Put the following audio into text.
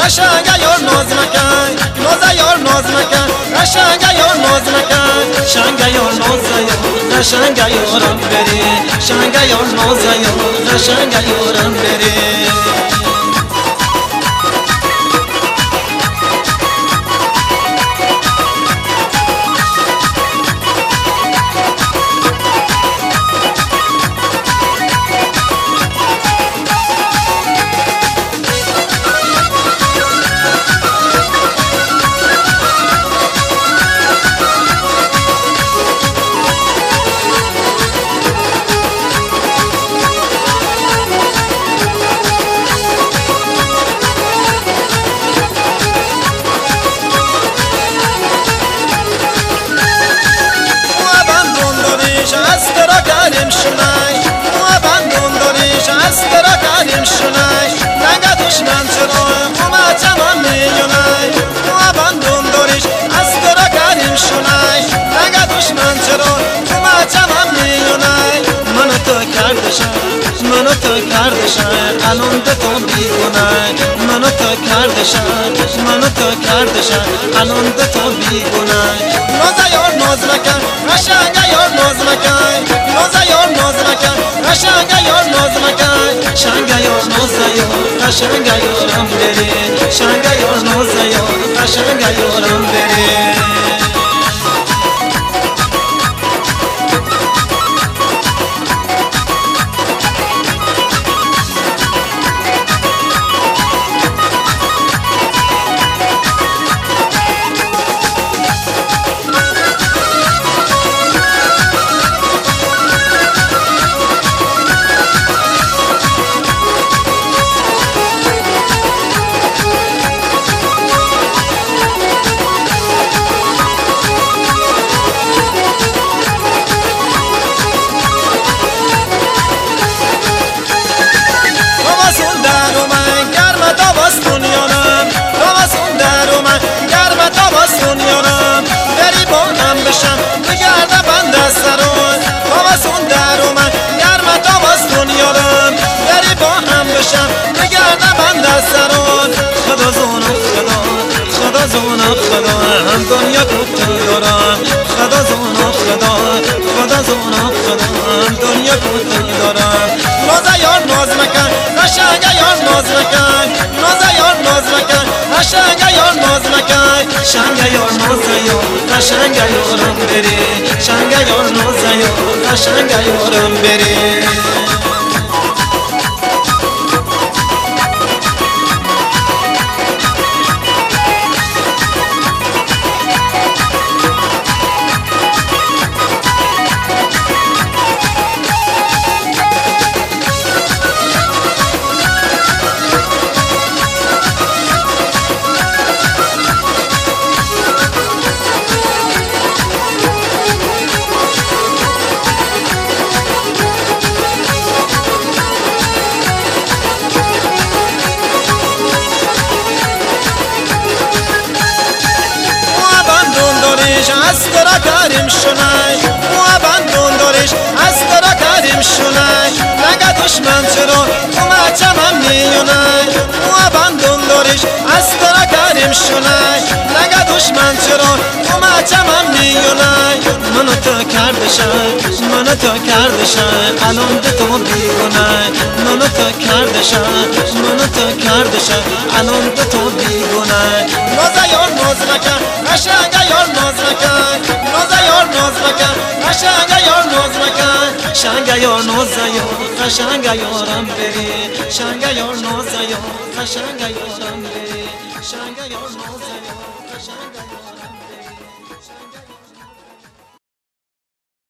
قشنگ یار ناز مکن ناز یار ناز مکن قشنگ یار ناز مکن شنگ یار ناز یار قشنگ یارم بری شنگ یار ناز یار قشنگ یارم بری از ترا کاریم شنای ما بندون داریش از ترا کاریم شنای نگه دشمن چرا ما تمام میونای ما بندون داریش از ترا کاریم شنای نگه دشمن چرا ما تمام میونای منو تو کردشم منو تو کردشم الان به تو بیگونای منو تو کردشم منو تو کردشم الان به تو بیگونای ناز یار ناز مکن قشنگ یار ناز مکن ناز یار ناز مکن قشنگ یار ناز مکن شنگ یار ناز یار قشنگ یارم بری شنگ یار ناز یار قشنگ یارم بری خدا هم دنیا کوتاه دارم خدا زونا خدا خدا زونا خدا هم دنیا کوتاه دارم ناز یار ناز مکن قشنگ یار ناز مکن ناز یار ناز مکن قشنگ یار ناز مکن شنگ یار ناز یار قشنگ یارم بری شنگ یار ناز یار قشنگ یارم بری از ترا کاریم شنای ما بندون داریش از ترا کاریم شنای نگه دشمن چرا ما تمام میونای ما بندون داریش از ترا کاریم شنای نگه دشمن چرا ما تمام میونای منو تو کردشم منو تو کردشم الان به تو بیگونای منو تو کردشم منو تو کردشم الان به تو بیگونای ناز یار ناز مکن قشنگ یار ناز مکن ناز یار ناز مکن قشنگ یار ناز مکن شنگ یار ناز یار قشنگ یارم بری شنگ یار ناز یار قشنگ یارم بری شنگ یار ناز یار قشنگ یارم بری